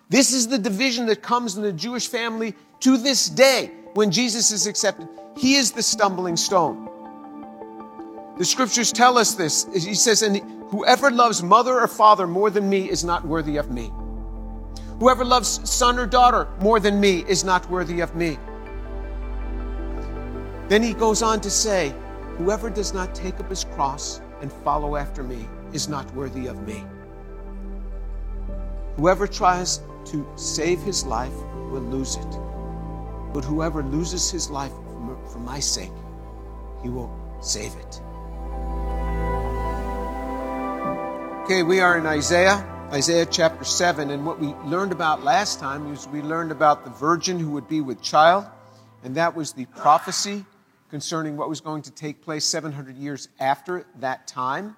This is the division that comes in the Jewish family to this day when Jesus is accepted. He is the stumbling stone. The scriptures tell us this. He says, and whoever loves mother or father more than me is not worthy of me. Whoever loves son or daughter more than me is not worthy of me. Then he goes on to say, whoever does not take up his cross and follow after me is not worthy of me. Whoever tries to save his life will lose it. But whoever loses his life for my sake, he will save it. Okay, we are in Isaiah chapter 7, and what we learned about last time is we learned about the virgin who would be with child, and that was the prophecy concerning what was going to take place 700 years after that time.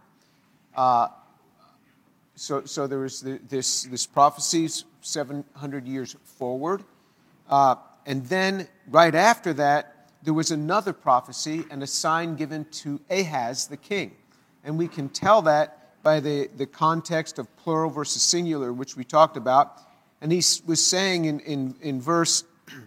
So there was this prophecy 700 years forward. And then right after that, there was another prophecy and a sign given to Ahaz, the king. And we can tell that by the context of plural versus singular, which we talked about. And he was saying in verse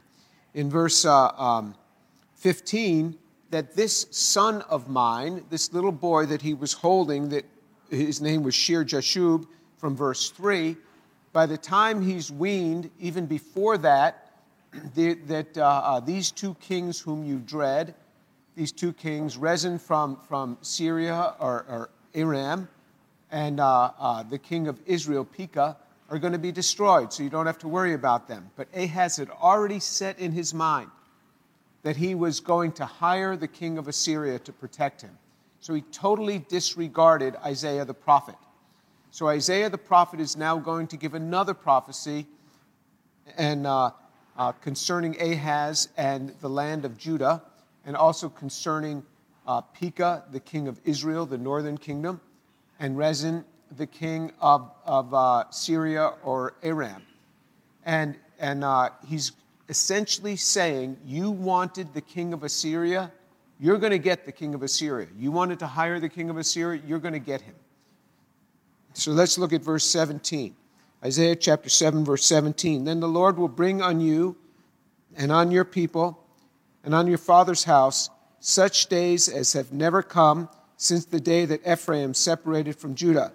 15 that this son of mine, this little boy that he was holding, that his name was Shear-Jashub, from verse 3, by the time he's weaned, even before that, these two kings whom you dread, these two kings, Rezin from Syria or Aram, and the king of Israel, Pekah, are going to be destroyed, so you don't have to worry about them. But Ahaz had already set in his mind that he was going to hire the king of Assyria to protect him. So he totally disregarded Isaiah the prophet. So Isaiah the prophet is now going to give another prophecy and concerning Ahaz and the land of Judah, and also concerning Pekah, the king of Israel, the northern kingdom, and Rezin, the king of Syria or Aram. And he's essentially saying, you wanted the king of Assyria, you're going to get the king of Assyria. You wanted to hire the king of Assyria, you're going to get him. So let's look at verse 17. Isaiah chapter 7, verse 17. Then the Lord will bring on you and on your people and on your father's house such days as have never come since the day that Ephraim separated from Judah,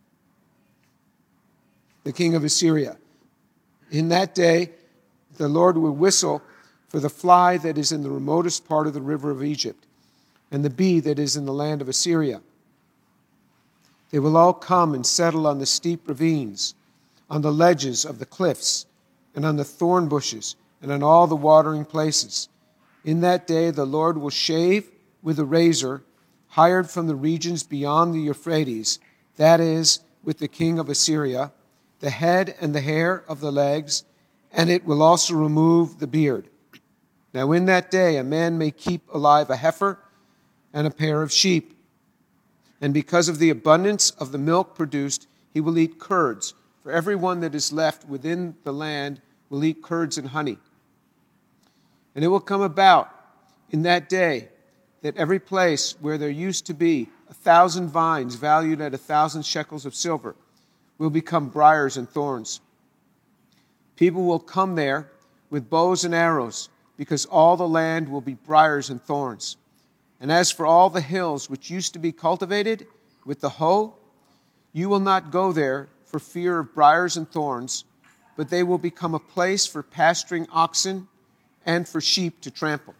the king of Assyria. In that day, the Lord will whistle for the fly that is in the remotest part of the river of Egypt, and the bee that is in the land of Assyria. They will all come and settle on the steep ravines, on the ledges of the cliffs, and on the thorn bushes, and on all the watering places. In that day the Lord will shave with a razor, hired from the regions beyond the Euphrates, that is, with the king of Assyria, the head and the hair of the legs, and it will also remove the beard. Now in that day a man may keep alive a heifer and a pair of sheep. And because of the abundance of the milk produced, he will eat curds. For everyone that is left within the land will eat curds and honey. And it will come about in that day that every place where there used to be 1,000 vines valued at 1,000 shekels of silver will become briars and thorns. People will come there with bows and arrows, because all the land will be briars and thorns. And as for all the hills which used to be cultivated with the hoe, you will not go there for fear of briars and thorns, but they will become a place for pasturing oxen and for sheep to trample.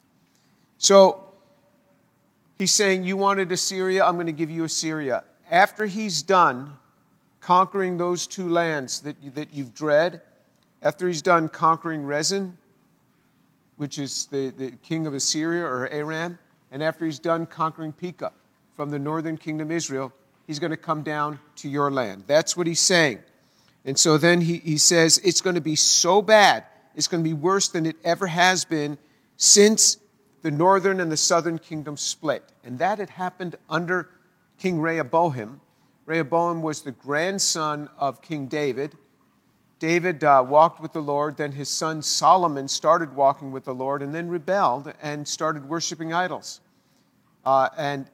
So he's saying, you wanted Assyria, I'm going to give you Assyria. After he's done conquering those two lands that you've dread, after he's done conquering Rezin, which is the king of Assyria or Aram, and after he's done conquering Pekah from the northern kingdom Israel, he's going to come down to your land. That's what he's saying. And so then he says it's going to be so bad, it's going to be worse than it ever has been since the northern and the southern kingdom split. And that had happened under King Rehoboam. Rehoboam was the grandson of King David. David walked with the Lord, then his son Solomon started walking with the Lord and then rebelled and started worshiping idols. And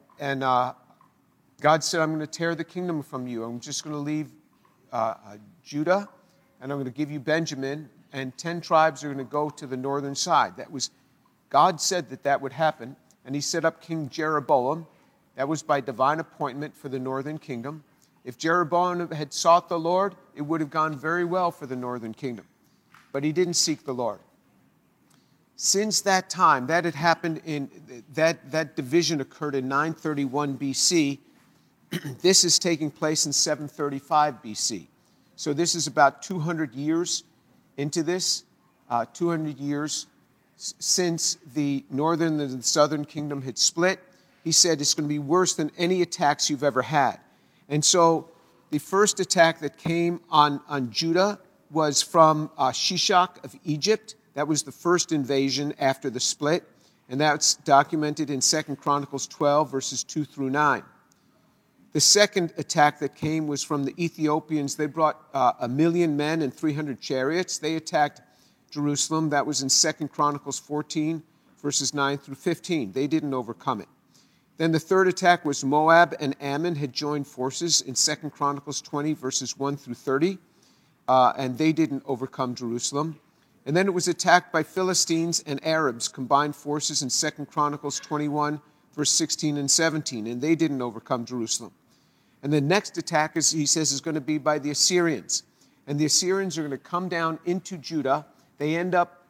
God said, I'm going to tear the kingdom from you. I'm just going to leave Judah, and I'm going to give you Benjamin, and 10 tribes are going to go to the northern side. God said that would happen, and he set up King Jeroboam. That was by divine appointment for the northern kingdom. If Jeroboam had sought the Lord, it would have gone very well for the northern kingdom. But he didn't seek the Lord. Since that time, that had happened that division occurred in 931 BC. This is taking place in 735 BC. So this is about 200 years into this, 200 years since the northern and the southern kingdom had split. He said it's going to be worse than any attacks you've ever had. And so the first attack that came on Judah was from Shishak of Egypt. That was the first invasion after the split, and that's documented in 2 Chronicles 12, verses 2 through 9. The second attack that came was from the Ethiopians. They brought 1,000,000 men and 300 chariots. They attacked Jerusalem. That was in 2 Chronicles 14, verses 9 through 15. They didn't overcome it. Then the third attack was Moab and Ammon had joined forces in 2 Chronicles 20, verses 1 through 30, and they didn't overcome Jerusalem. And then it was attacked by Philistines and Arabs, combined forces in 2 Chronicles 21, verse 16 and 17, and they didn't overcome Jerusalem. And the next attack, he says, is going to be by the Assyrians. And the Assyrians are going to come down into Judah. They end up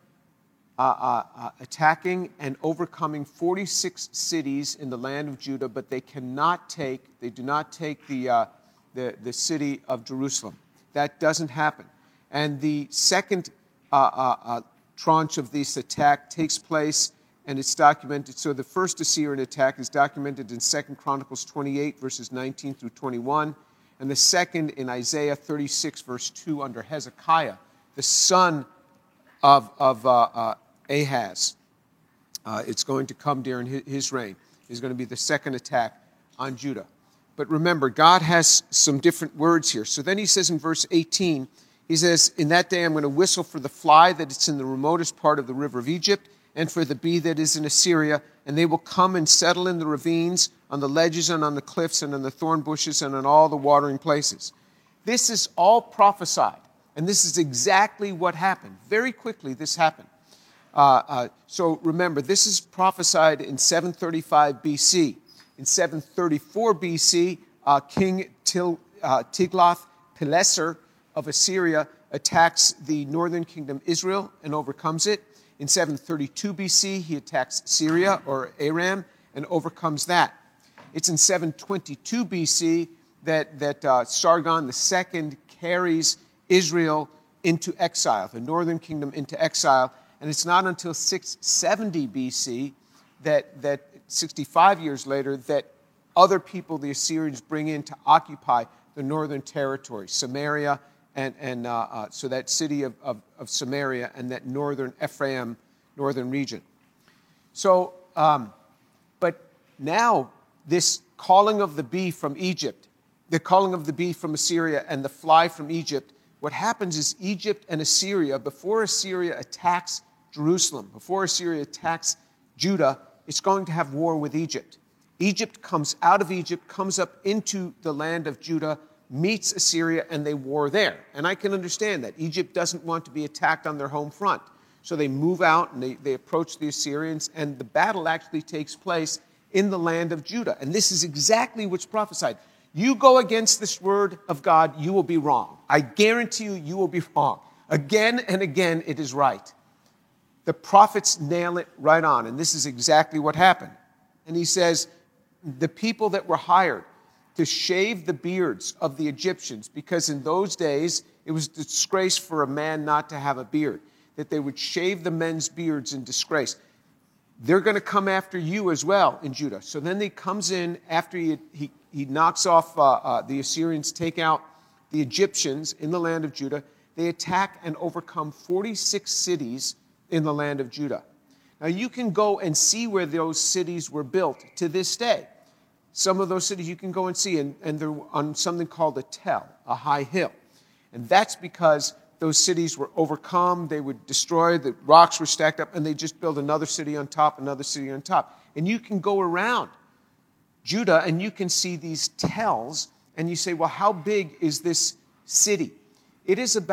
attacking and overcoming 46 cities in the land of Judah, but they do not take the city of Jerusalem. That doesn't happen. And the second tranche of this attack takes place, and it's documented. So the first Assyrian attack is documented in 2 Chronicles 28, verses 19 through 21, and the second in Isaiah 36, verse 2, under Hezekiah, the son of Ahaz. It's going to come during his reign. Is going to be the second attack on Judah. But remember, God has some different words here. So then he says in verse 18, he says, in that day I'm going to whistle for the fly that is in the remotest part of the river of Egypt, and for the bee that is in Assyria, and they will come and settle in the ravines, on the ledges and on the cliffs and on the thorn bushes and on all the watering places. This is all prophesied, and this is exactly what happened. Very quickly this happened. So remember, this is prophesied in 735 BC. In 734 BC, King Tiglath-Pileser of Assyria attacks the northern kingdom Israel and overcomes it. In 732 BC, he attacks Syria or Aram and overcomes that. It's in 722 BC that Sargon II carries Israel into exile, the northern kingdom into exile. And it's not until 670 BC, that 65 years later, that other people the Assyrians bring in to occupy the northern territory, Samaria, and so that city of Samaria and that northern Ephraim, northern region. So, but now this calling of the bee from Egypt, the calling of the bee from Assyria and the fly from Egypt, what happens is Egypt and Assyria, before Assyria attacks Jerusalem, before Assyria attacks Judah, it's going to have war with Egypt. Egypt comes out of Egypt, comes up into the land of Judah, meets Assyria, and they war there. And I can understand that. Egypt doesn't want to be attacked on their home front. So they move out and they approach the Assyrians, and the battle actually takes place in the land of Judah. And this is exactly what's prophesied. You go against this word of God, you will be wrong. I guarantee you, you will be wrong. Again and again, it is right. The prophets nail it right on, and this is exactly what happened. And he says, the people that were hired to shave the beards of the Egyptians, because in those days it was a disgrace for a man not to have a beard, that they would shave the men's beards in disgrace. They're going to come after you as well in Judah. So then he comes in after he knocks off the Assyrians, take out the Egyptians in the land of Judah. They attack and overcome 46 cities in the land of Judah. Now you can go and see where those cities were built to this day. Some of those cities you can go and see, and they're on something called a tell, a high hill. And that's because those cities were overcome, they were destroyed, the rocks were stacked up, and they just built another city on top, another city on top. And you can go around Judah and you can see these tells, and you say, well, how big is this city? It is about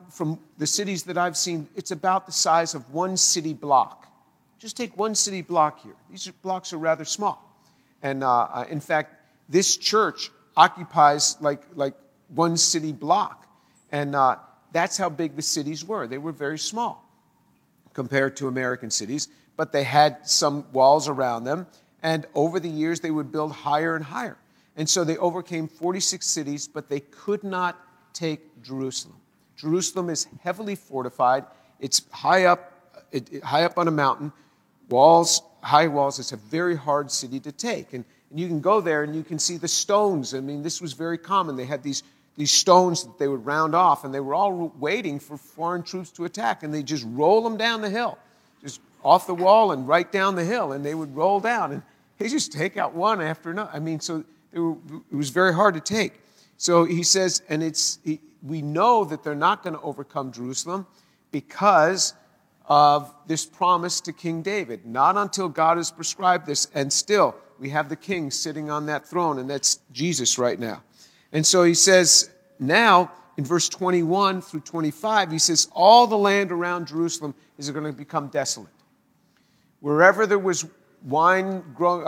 from the cities that I've seen, it's about the size of one city block. Just take one city block here. These blocks are rather small. And in fact, this church occupies like one city block. And that's how big the cities were. They were very small compared to American cities, but they had some walls around them. And over the years, they would build higher and higher. And so they overcame 46 cities, but they could not take Jerusalem. Jerusalem is heavily fortified. It's high up on a mountain. High walls. It's a very hard city to take. And you can go there and you can see the stones. I mean, this was very common. They had these stones that they would round off, and they were all waiting for foreign troops to attack. And they just roll them down the hill, just off the wall and right down the hill. And they would roll down, and they just take out one after another. I mean, so it was very hard to take. So he says, and we know that they're not going to overcome Jerusalem because of this promise to King David. Not until God has prescribed this. And still, we have the king sitting on that throne, and that's Jesus right now. And so he says, now, in verse 21 through 25, he says, all the land around Jerusalem is going to become desolate. Wherever there was wine growing,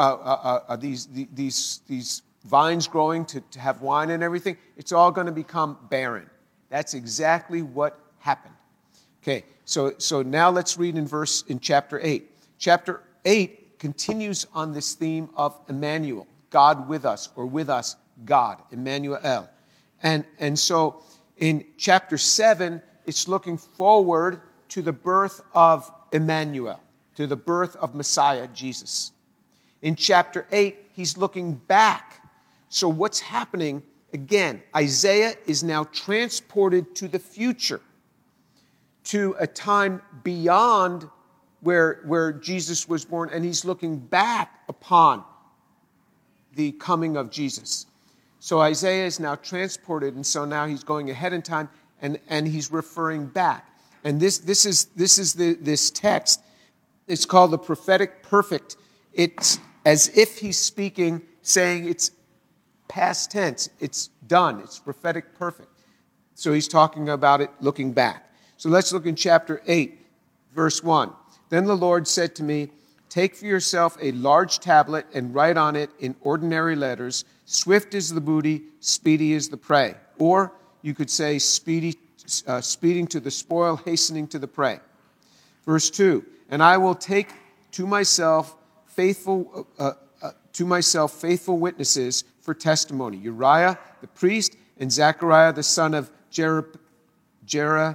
these vines growing to have wine and everything, it's all going to become barren. That's exactly what happened. Okay, so now let's read in chapter 8. Chapter 8 continues on this theme of Emmanuel, God with us, or with us, God, Emmanuel. And so in chapter 7, it's looking forward to the birth of Emmanuel, to the birth of Messiah, Jesus. In chapter 8, he's looking back. So what's happening? Again, Isaiah is now transported to the future, to a time beyond where Jesus was born, and he's looking back upon the coming of Jesus. So Isaiah is now transported, and so now he's going ahead in time, and he's referring back. And this is text. It's called the prophetic perfect. It's as if he's speaking, saying it's past tense. It's done. It's prophetic perfect. So he's talking about it looking back. So let's look in chapter 8, verse 1. Then the Lord said to me, take for yourself a large tablet and write on it in ordinary letters, swift is the booty, speedy is the prey. Or you could say speeding to the spoil, hastening to the prey. Verse 2, and I will take to myself faithful witnesses for testimony, Uriah the priest and Zechariah the son of Jerebekiah.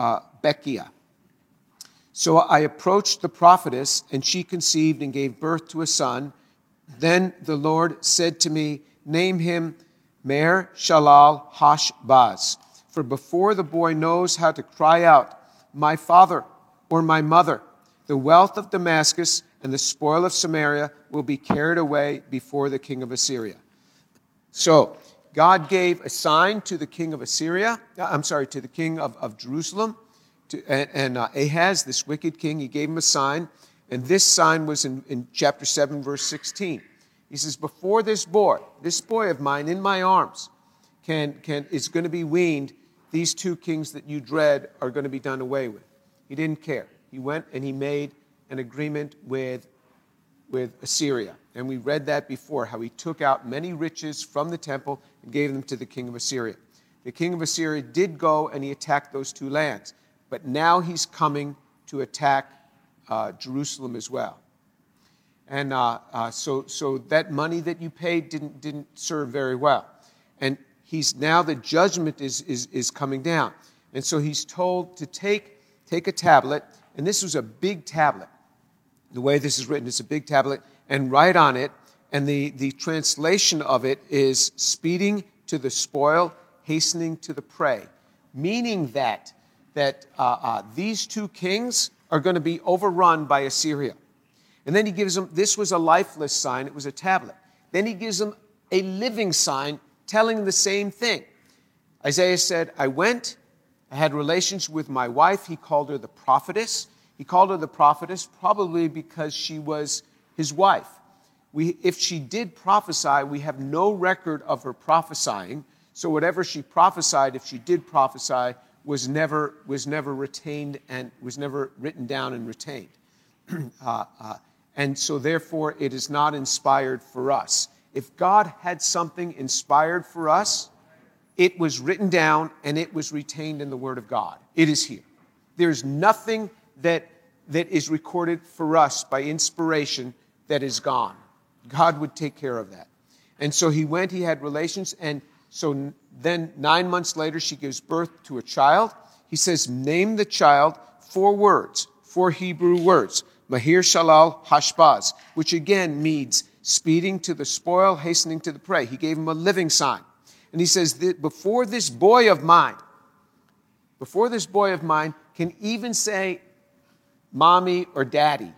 So I approached the prophetess, and she conceived and gave birth to a son. Then the Lord said to me, name him Maher-Shalal-Hash-Baz. For before the boy knows how to cry out, my father or my mother, the wealth of Damascus and the spoil of Samaria will be carried away before the king of Assyria. So God gave a sign to the king of Assyria, to the king of Jerusalem, and Ahaz, this wicked king. He gave him a sign, and this sign was in chapter 7, verse 16. He says, before this boy of mine in my arms is going to be weaned, these two kings that you dread are going to be done away with. He didn't care. He went and he made an agreement with Assyria. And we read that before, how he took out many riches from the temple and gave them to the king of Assyria. The king of Assyria did go and he attacked those two lands. But now he's coming to attack Jerusalem as well. And so that money that you paid didn't serve very well. And the judgment is coming down. And so he's told to take a tablet, and this was a big tablet. The way this is written, it's a big tablet, and write on it, and the translation of it is speeding to the spoil, hastening to the prey, meaning that these two kings are going to be overrun by Assyria. And then he gives them, this was a lifeless sign, it was a tablet. Then he gives them a living sign telling the same thing. Isaiah said, I went, I had relations with my wife. He called her the prophetess. He called her the prophetess probably because she was his wife. If she did prophesy, we have no record of her prophesying. So whatever she prophesied, if she did prophesy, was never retained and was never written down and retained. And so therefore it is not inspired for us. If God had something inspired for us, it was written down and it was retained in the Word of God. It is here. There's nothing that is recorded for us by inspiration that is gone. God would take care of that. And so he went, he had relations, and so then 9 months later she gives birth to a child. He says, name the child 4 words, 4 Hebrew words. Mahir Shalal Hashbaz, which again means speeding to the spoil, hastening to the prey. He gave him a living sign. And he says, before this boy of mine can even say mommy or daddy,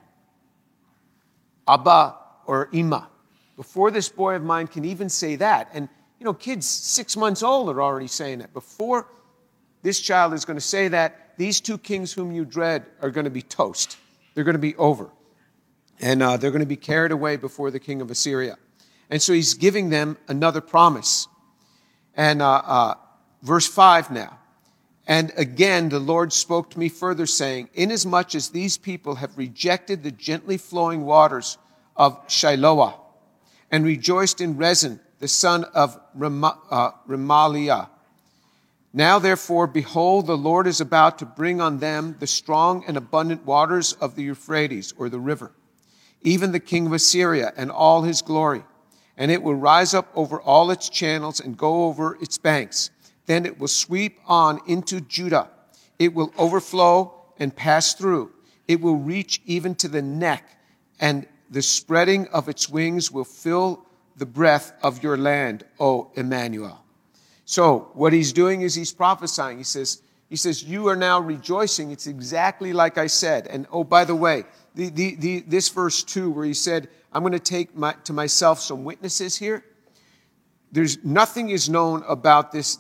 Abba or Ima, before this boy of mine can even say that, and kids 6 months old are already saying that. Before this child is going to say that, these 2 kings whom you dread are going to be toast. They're going to be over. And they're going to be carried away before the king of Assyria. And so he's giving them another promise. And verse 5 now. And again the Lord spoke to me further, saying, inasmuch as these people have rejected the gently flowing waters of Shiloah, and rejoiced in Rezin, the son of Remaliah. Now, therefore, behold, the Lord is about to bring on them the strong and abundant waters of the Euphrates, or the river, even the king of Assyria and all his glory. And it will rise up over all its channels and go over its banks. Then it will sweep on into Judah. It will overflow and pass through. It will reach even to the neck, and the spreading of its wings will fill the breadth of your land, O Emmanuel. So what he's doing is he's prophesying. He says, you are now rejoicing. It's exactly like I said. And oh, by the way, this verse 2 where he said, I'm going to take to myself some witnesses here. There's nothing is known about this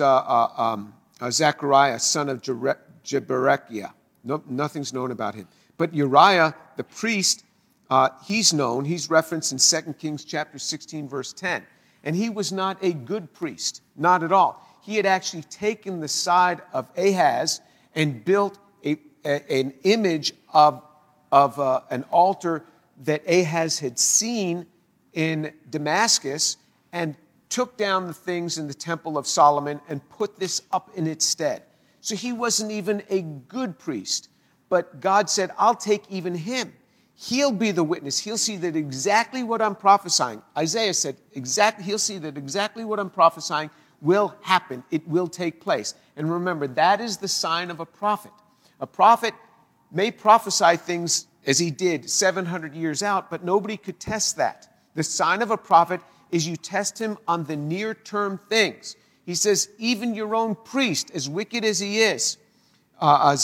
Zechariah, son of Jeberechiah. No, nothing's known about him. But Uriah, the priest, he's known. He's referenced in 2 Kings chapter 16, verse 10. And he was not a good priest, not at all. He had actually taken the side of Ahaz and built an image of an altar that Ahaz had seen in Damascus, and took down the things in the temple of Solomon and put this up in its stead. So he wasn't even a good priest. But God said, I'll take even him. He'll be the witness. He'll see that exactly what I'm prophesying. Isaiah said, he'll see that exactly what I'm prophesying will happen. It will take place. And remember, that is the sign of a prophet. A prophet may prophesy things as he did 700 years out, but nobody could test that. The sign of a prophet is you test him on the near-term things. He says, even your own priest, as wicked as he is, Uriah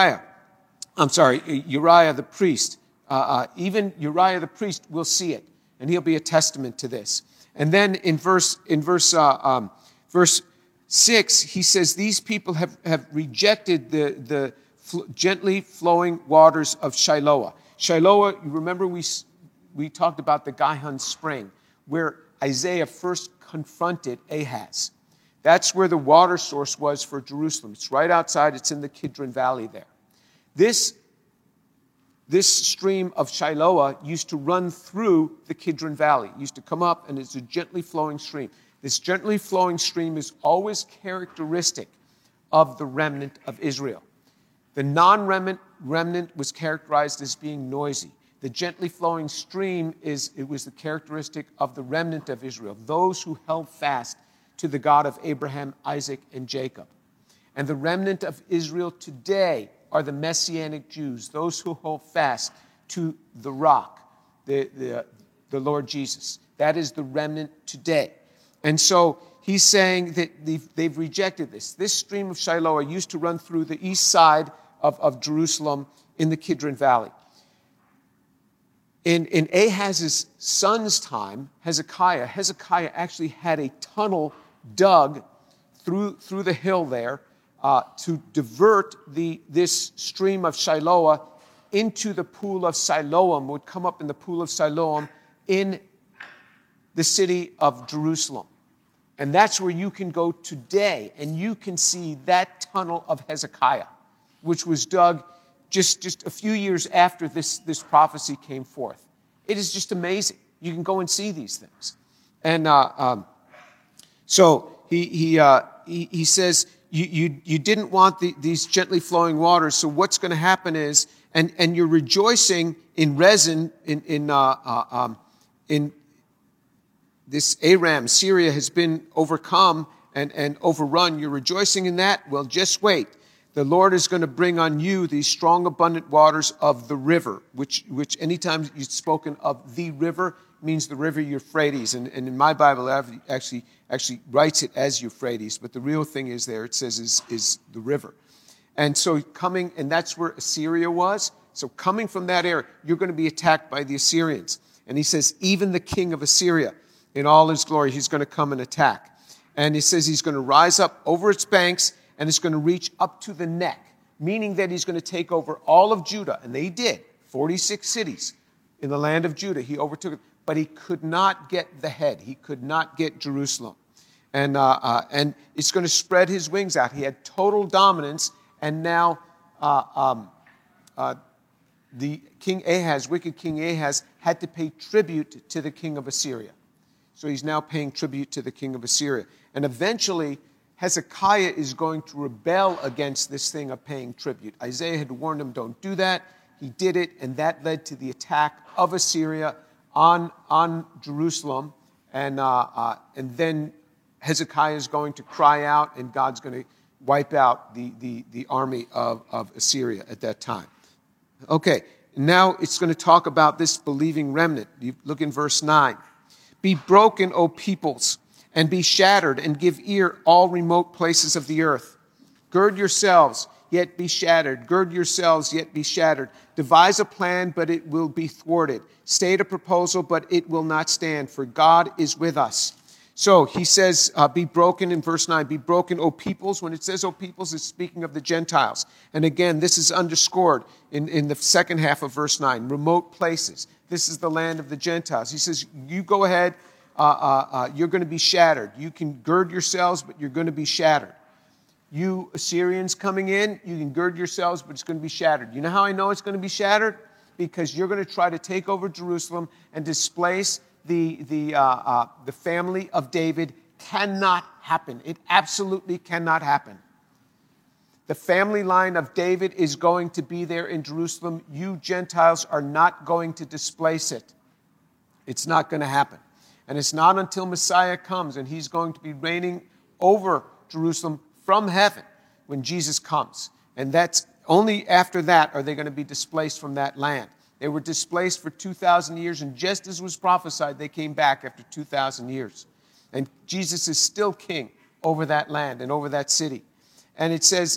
the priest, even Uriah the priest will see it, and he'll be a testament to this. And then in verse 6, he says, these people have rejected the gently flowing waters of Shiloah. Shiloah, you remember we talked about the Gihon spring, where Isaiah first confronted Ahaz. That's where the water source was for Jerusalem. It's right outside. It's in the Kidron Valley there. This stream of Shiloah used to run through the Kidron Valley. It used to come up, and it's a gently flowing stream. This gently flowing stream is always characteristic of the remnant of Israel. The non-remnant was characterized as being noisy. The gently flowing stream was the characteristic of the remnant of Israel, those who held fast to the God of Abraham, Isaac, and Jacob. And the remnant of Israel today are the Messianic Jews, those who hold fast to the rock, the Lord Jesus. That is the remnant today. And so he's saying that they've rejected this. This stream of Shiloah used to run through the east side of Jerusalem in the Kidron Valley. In Ahaz's son's time, Hezekiah actually had a tunnel dug through the hill there to divert this stream of Shiloah into the pool of Siloam, would come up in the pool of Siloam in the city of Jerusalem. And that's where you can go today, and you can see that tunnel of Hezekiah, which was dug just a few years after this prophecy came forth. It is just amazing. You can go and see these things. And so he says, you didn't want these gently flowing waters, so what's going to happen is, and you're rejoicing in Rezin, in this Aram, Syria has been overcome and overrun. You're rejoicing in that? Well, just wait. The Lord is going to bring on you these strong, abundant waters of the river, which anytime you've spoken of the river means the river Euphrates. And in my Bible, it actually writes it as Euphrates, but the real thing is there, it says is the river. And so coming, and that's where Assyria was. So coming from that area, you're going to be attacked by the Assyrians. And he says, even the king of Assyria, in all his glory, he's going to come and attack. And he says he's going to rise up over its banks, and it's going to reach up to the neck, meaning that he's going to take over all of Judah. And they did, 46 cities in the land of Judah. He overtook it, but he could not get the head. He could not get Jerusalem. And it's going to spread his wings out. He had total dominance, and now the King Ahaz, wicked King Ahaz, had to pay tribute to the king of Assyria. So he's now paying tribute to the king of Assyria. And eventually, Hezekiah is going to rebel against this thing of paying tribute. Isaiah had warned him, don't do that. He did it, and that led to the attack of Assyria on Jerusalem. And then Hezekiah is going to cry out, and God's going to wipe out the army of Assyria at that time. Okay, now it's going to talk about this believing remnant. You look in verse 9. Be broken, O peoples, and be shattered, and give ear, all remote places of the earth. Gird yourselves, yet be shattered. Gird yourselves, yet be shattered. Devise a plan, but it will be thwarted. State a proposal, but it will not stand, for God is with us. So he says, be broken in verse 9. Be broken, O peoples. When it says, O peoples, it's speaking of the Gentiles. And again, this is underscored in the second half of verse 9. Remote places. This is the land of the Gentiles. He says, you go ahead. You're going to be shattered. You can gird yourselves, but you're going to be shattered. You Assyrians coming in, you can gird yourselves, but it's going to be shattered. You know how I know it's going to be shattered? Because you're going to try to take over Jerusalem and displace the family of David. Cannot happen. It absolutely cannot happen. The family line of David is going to be there in Jerusalem. You Gentiles are not going to displace it. It's not going to happen. And it's not until Messiah comes and he's going to be reigning over Jerusalem from heaven when Jesus comes. And that's only after that are they going to be displaced from that land. They were displaced for 2,000 years, and just as was prophesied, they came back after 2,000 years. And Jesus is still king over that land and over that city. And it says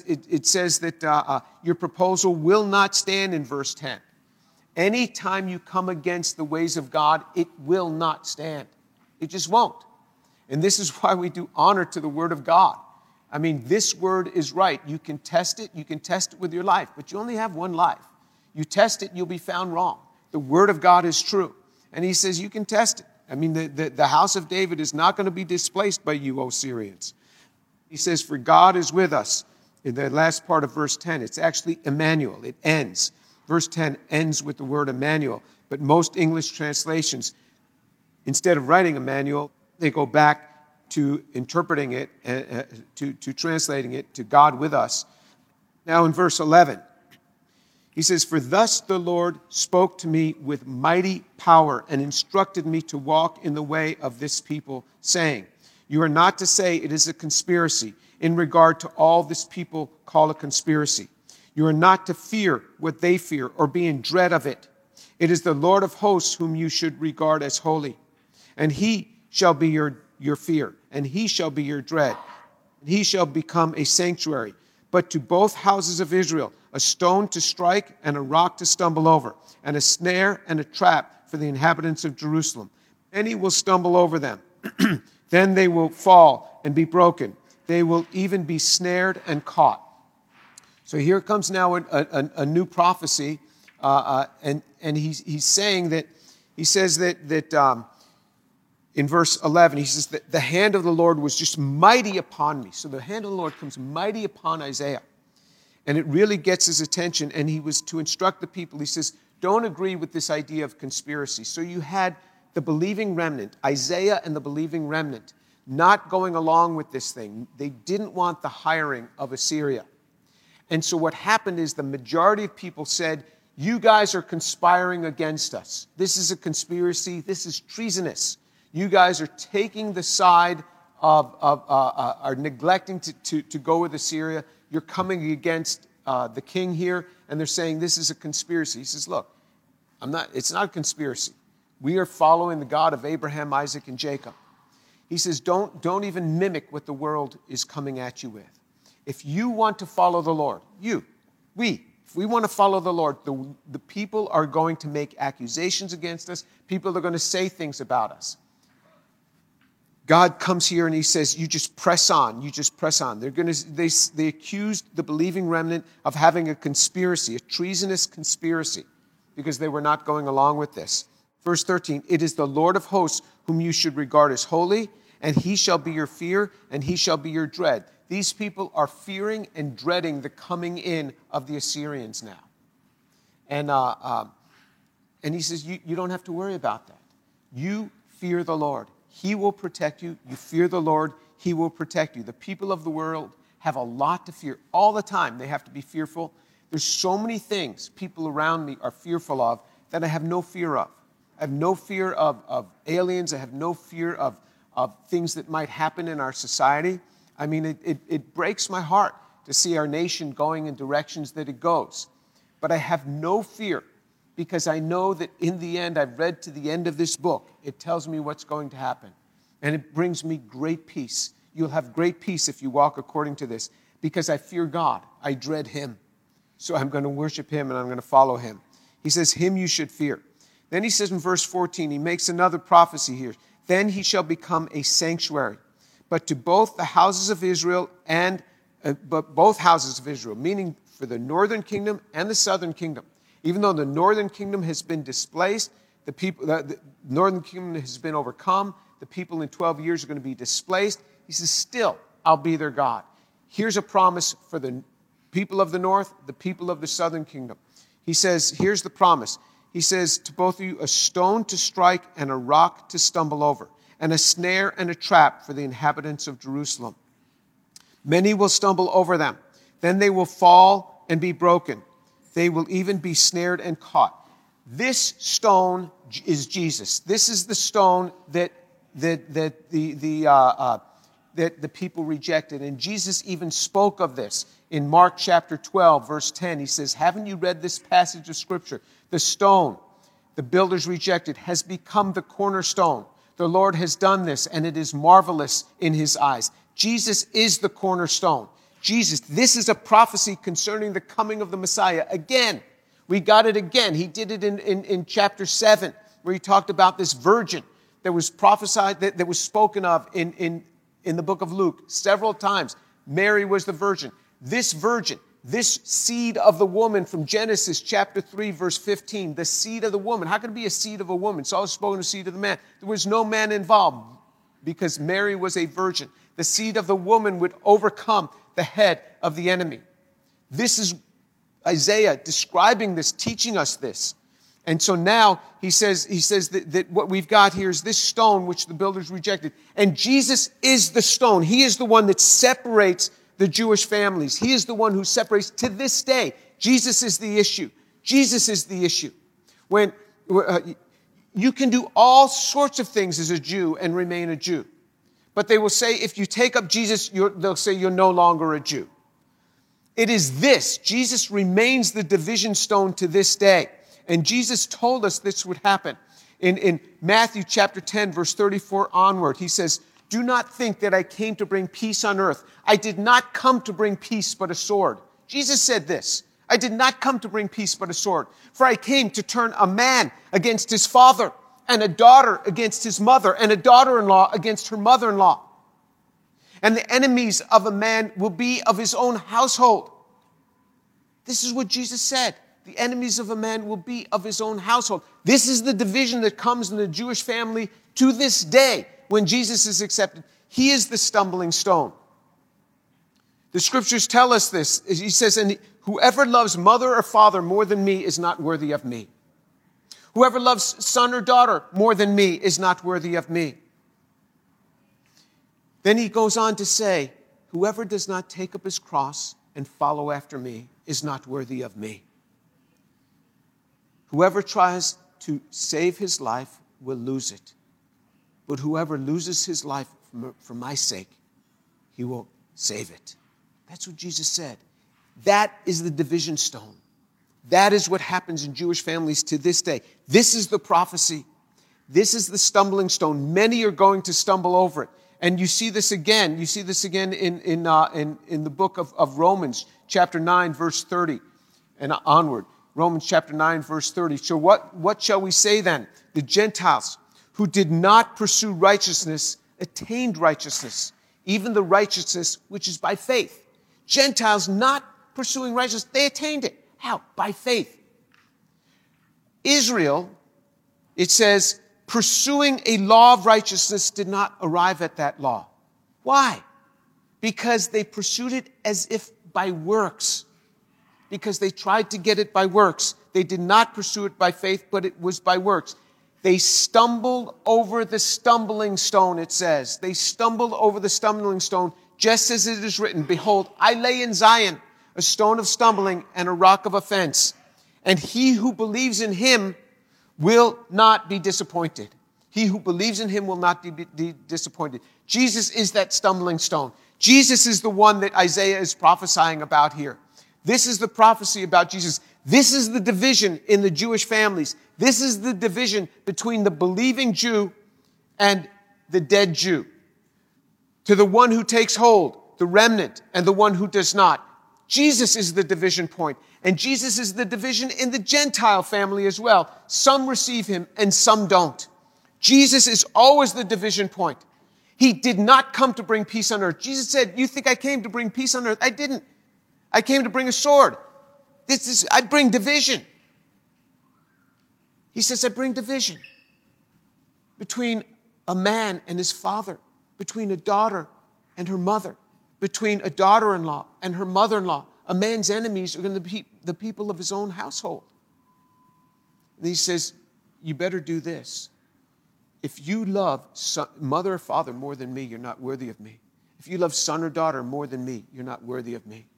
that your proposal will not stand in verse 10. Anytime you come against the ways of God, it will not stand. It just won't. And this is why we do honor to the Word of God. I mean, this Word is right. You can test it. You can test it with your life, but you only have one life. You test it, you'll be found wrong. The Word of God is true. And he says you can test it. I mean, the house of David is not going to be displaced by you, O Syrians. He says, for God is with us. In the last part of verse 10, it's actually Emmanuel. It ends. Verse 10 ends with the word Emmanuel. But most English translations, instead of writing Emmanuel, they go back to interpreting it, to translating it to God with us. Now in verse 11, he says, for thus the Lord spoke to me with mighty power and instructed me to walk in the way of this people, saying, you are not to say it is a conspiracy in regard to all this people call a conspiracy. You are not to fear what they fear or be in dread of it. It is the Lord of hosts whom you should regard as holy. And he shall be your fear, and he shall be your dread. And he shall become a sanctuary. But to both houses of Israel, a stone to strike and a rock to stumble over, and a snare and a trap for the inhabitants of Jerusalem. Many will stumble over them. Then they will fall and be broken. They will even be snared and caught. So here comes now a new prophecy, and he's saying that he says that in verse 11, he says that the hand of the Lord was just mighty upon me. So the hand of the Lord comes mighty upon Isaiah. And it really gets his attention. And he was to instruct the people. He says, don't agree with this idea of conspiracy. So you had the believing remnant, Isaiah and the believing remnant, not going along with this thing. They didn't want the hiring of Assyria. And so what happened is the majority of people said, you guys are conspiring against us. This is a conspiracy. This is treasonous. You guys are taking the side are neglecting to go with Assyria. You're coming against the king here, and they're saying this is a conspiracy. He says, look, it's not a conspiracy. We are following the God of Abraham, Isaac, and Jacob. He says, don't even mimic what the world is coming at you with. If you want to follow the Lord, if we want to follow the Lord, the people are going to make accusations against us. People are going to say things about us. God comes here and he says, you just press on. You just press on. They accused the believing remnant of having a conspiracy, a treasonous conspiracy, because they were not going along with this. Verse 13, it is the Lord of hosts whom you should regard as holy, and he shall be your fear, and he shall be your dread. These people are fearing and dreading the coming in of the Assyrians now. And he says, you don't have to worry about that. You fear the Lord. He will protect you. You fear the Lord. He will protect you. The people of the world have a lot to fear. All the time they have to be fearful. There's so many things people around me are fearful of that I have no fear of. I have no fear of aliens. I have no fear of things that might happen in our society. I mean, it breaks my heart to see our nation going in directions that it goes. But I have no fear because I know that in the end, I've read to the end of this book. It tells me what's going to happen. And it brings me great peace. You'll have great peace if you walk according to this because I fear God. I dread him. So I'm going to worship him and I'm going to follow him. He says, him you should fear. Then he says in verse 14, he makes another prophecy here. Then he shall become a sanctuary. But to both the houses of Israel both houses of Israel, meaning for the northern kingdom and the southern kingdom. Even though the northern kingdom has been displaced, the northern kingdom has been overcome, the people in 12 years are going to be displaced. He says, still, I'll be their God. Here's a promise for the people of the north, the people of the southern kingdom. He says, here's the promise. He says to both of you, a stone to strike and a rock to stumble over, and a snare and a trap for the inhabitants of Jerusalem. Many will stumble over them. Then they will fall and be broken. They will even be snared and caught. This stone is Jesus. This is the stone that the people rejected. And Jesus even spoke of this in Mark chapter 12, verse 10. He says, haven't you read this passage of Scripture? The stone the builders rejected has become the cornerstone. The Lord has done this, and it is marvelous in his eyes. Jesus is the cornerstone. Jesus, this is a prophecy concerning the coming of the Messiah. Again, we got it again. He did it in chapter 7, where he talked about this virgin that was prophesied, that was spoken of in the book of Luke several times. Mary was the virgin. This virgin, this seed of the woman from Genesis chapter 3, verse 15, the seed of the woman. How can it be a seed of a woman? It's always spoken of seed of the man. There was no man involved because Mary was a virgin. The seed of the woman would overcome the head of the enemy. This is Isaiah describing this, teaching us this. And so now he says that what we've got here is this stone which the builders rejected. And Jesus is the stone. He is the one that separates the Jewish families. He is the one who separates to this day. Jesus is the issue. Jesus is the issue. When you can do all sorts of things as a Jew and remain a Jew. But they will say, if you take up Jesus, they'll say you're no longer a Jew. It is this. Jesus remains the division stone to this day. And Jesus told us this would happen. In Matthew chapter 10, verse 34 onward, he says, do not think that I came to bring peace on earth. I did not come to bring peace but a sword. Jesus said this. I did not come to bring peace but a sword. For I came to turn a man against his father, and a daughter against his mother, and a daughter-in-law against her mother-in-law. And the enemies of a man will be of his own household. This is what Jesus said. The enemies of a man will be of his own household. This is the division that comes in the Jewish family To this day, when Jesus is accepted, he is the stumbling stone. The scriptures tell us this. He says, and whoever loves mother or father more than me is not worthy of me. Whoever loves son or daughter more than me is not worthy of me. Then he goes on to say, whoever does not take up his cross and follow after me is not worthy of me. Whoever tries to save his life will lose it. But whoever loses his life for my sake, he will save it. That's what Jesus said. That is the division stone. That is what happens in Jewish families to this day. This is the prophecy. This is the stumbling stone. Many are going to stumble over it. And you see this again. You see this again in the book of Romans, chapter 9, verse 30 and onward. Romans chapter 9, verse 30. So what shall we say then? The Gentiles who did not pursue righteousness attained righteousness, even the righteousness which is by faith. Gentiles not pursuing righteousness, they attained it. How? By faith. Israel, it says, pursuing a law of righteousness did not arrive at that law. Why? Because they pursued it as if by works. Because they tried to get it by works. They did not pursue it by faith, but it was by works. They stumbled over the stumbling stone, it says. They stumbled over the stumbling stone, just as it is written, behold, I lay in Zion a stone of stumbling and a rock of offense. And he who believes in him will not be disappointed. He who believes in him will not be disappointed. Jesus is that stumbling stone. Jesus is the one that Isaiah is prophesying about here. This is the prophecy about Jesus. This is the division in the Jewish families. This is the division between the believing Jew and the dead Jew. To the one who takes hold, the remnant, and the one who does not. Jesus is the division point. And Jesus is the division in the Gentile family as well. Some receive him and some don't. Jesus is always the division point. He did not come to bring peace on earth. Jesus said, you think I came to bring peace on earth? I didn't. I came to bring a sword. I bring division. He says, I bring division between a man and his father, between a daughter and her mother, between a daughter-in-law and her mother-in-law. A man's enemies are going to be the people of his own household. And he says, you better do this. If you love mother or father more than me, you're not worthy of me. If you love son or daughter more than me, you're not worthy of me.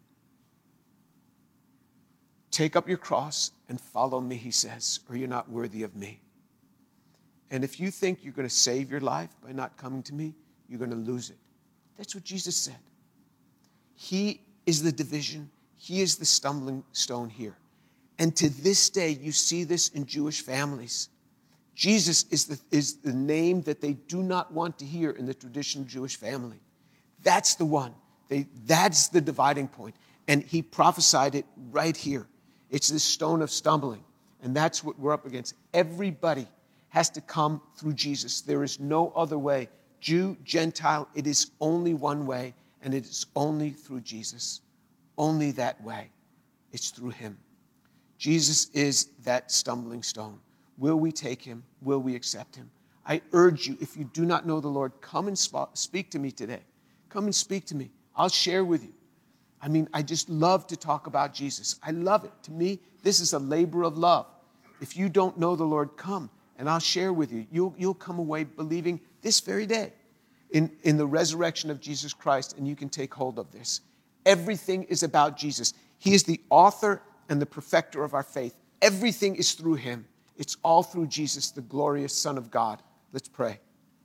Take up your cross and follow me, he says, or you're not worthy of me. And if you think you're going to save your life by not coming to me, you're going to lose it. That's what Jesus said. He is the division. He is the stumbling stone here. And to this day, you see this in Jewish families. Jesus is the name that they do not want to hear in the traditional Jewish family. That's the one. That's the dividing point. And he prophesied it right here. It's this stone of stumbling. And that's what we're up against. Everybody has to come through Jesus. There is no other way. Jew, Gentile, it is only one way, and it is only through Jesus. Only that way. It's through him. Jesus is that stumbling stone. Will we take him? Will we accept him? I urge you, if you do not know the Lord, come and speak to me today. Come and speak to me. I'll share with you. I just love to talk about Jesus. I love it. To me, this is a labor of love. If you don't know the Lord, come and I'll share with you. You'll come away believing this very day in the resurrection of Jesus Christ, and you can take hold of this. Everything is about Jesus. He is the author and the perfecter of our faith. Everything is through him. It's all through Jesus, the glorious Son of God. Let's pray.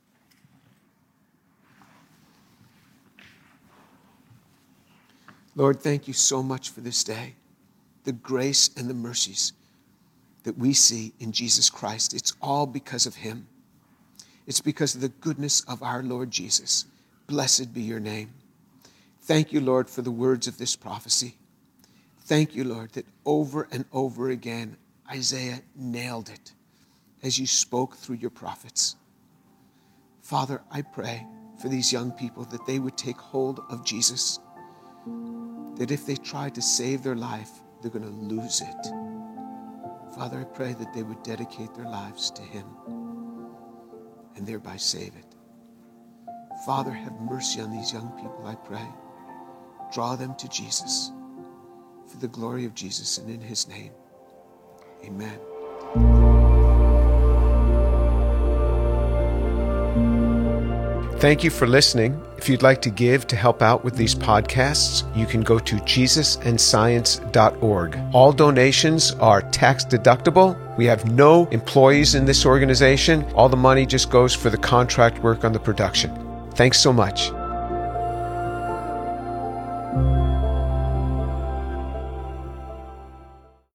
Lord, thank you so much for this day, the grace and the mercies that we see in Jesus Christ. It's all because of him. It's because of the goodness of our Lord Jesus. Blessed be your name. Thank you, Lord, for the words of this prophecy. Thank you, Lord, that over and over again, Isaiah nailed it as you spoke through your prophets. Father, I pray for these young people that they would take hold of Jesus, that if they try to save their life, they're going to lose it. Father, I pray that they would dedicate their lives to him. and thereby save it. Father, have mercy on these young people, I pray. Draw them to Jesus for the glory of Jesus and in his name. Amen. Thank you for listening. If you'd like to give to help out with these podcasts, you can go to jesusandscience.org. All donations are tax deductible. We have no employees in this organization. All the money just goes for the contract work on the production. Thanks so much.